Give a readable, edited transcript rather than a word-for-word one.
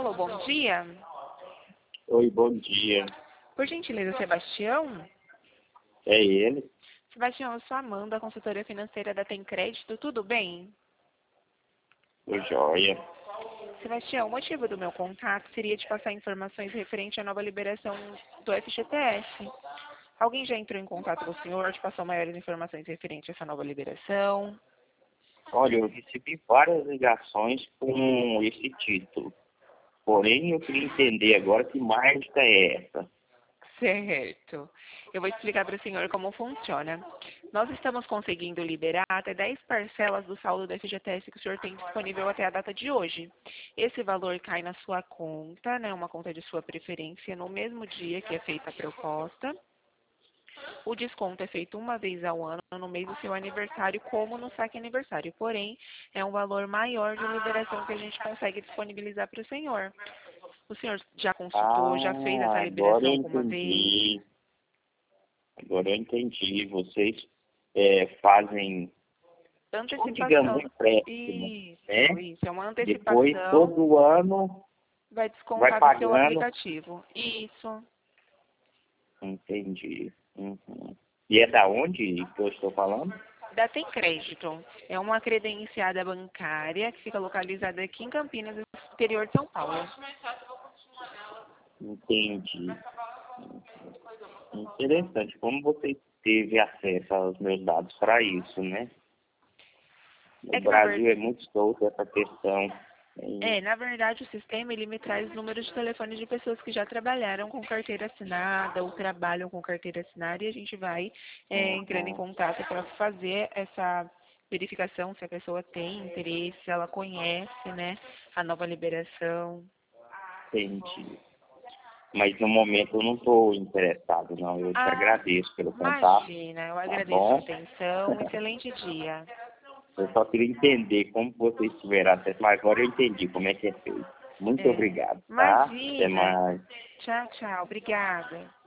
Alô, bom dia. Oi, bom dia. Por gentileza, Sebastião? É ele? Sebastião, eu sou a Amanda, consultora financeira da Tem Crédito. Tudo bem? Oi, joia. Sebastião, o motivo do meu contato seria de passar informações referente à nova liberação do FGTS. Alguém já entrou em contato com o senhor, te passou maiores informações referente a essa nova liberação? Olha, eu recebi várias ligações com esse título. Porém, eu queria entender agora que mágica é essa. Certo. Eu vou explicar para o senhor como funciona. Nós estamos conseguindo liberar até 10 parcelas do saldo do FGTS que o senhor tem disponível até a data de hoje. Esse valor cai na sua conta, né, uma conta de sua preferência, no mesmo dia que é feita a proposta. O desconto é feito uma vez ao ano, no mês do seu aniversário, como no saque aniversário. Porém, é um valor maior de liberação que a gente consegue disponibilizar para o senhor. O senhor já consultou, já fez essa Agora eu liberação alguma vez? entendi. Agora eu entendi. Vocês fazem, tipo, digamos, um Antecipação. empréstimo, Isso, né? isso. É uma Depois, antecipação. todo ano, Vai vai descontar do seu pagando. aplicativo. Isso. Entendi. Uhum. E é da onde que eu estou falando? Da Tem Crédito. É uma credenciada bancária que fica localizada aqui em Campinas, no interior de São Paulo. Entendi. Interessante. Como você teve acesso aos meus dados para isso, né? No É que na Brasil verdade. é muito solto essa questão. Na verdade, o sistema ele me traz números de telefone de pessoas que já trabalharam com carteira assinada ou trabalham com carteira assinada e a gente vai entrando em Uhum. contato para fazer essa verificação se a pessoa tem interesse, se ela conhece, né, a nova liberação. Entendi. Mas no momento eu não estou interessado, não. Eu te Ah, agradeço pelo contato, imagina, eu tá agradeço a bom? atenção, excelente dia. Eu só queria entender como vocês tiveram acesso, mas agora eu entendi como é que é feito. Muito É, obrigado, tá? Até imagina. mais. Tchau, tchau, obrigada.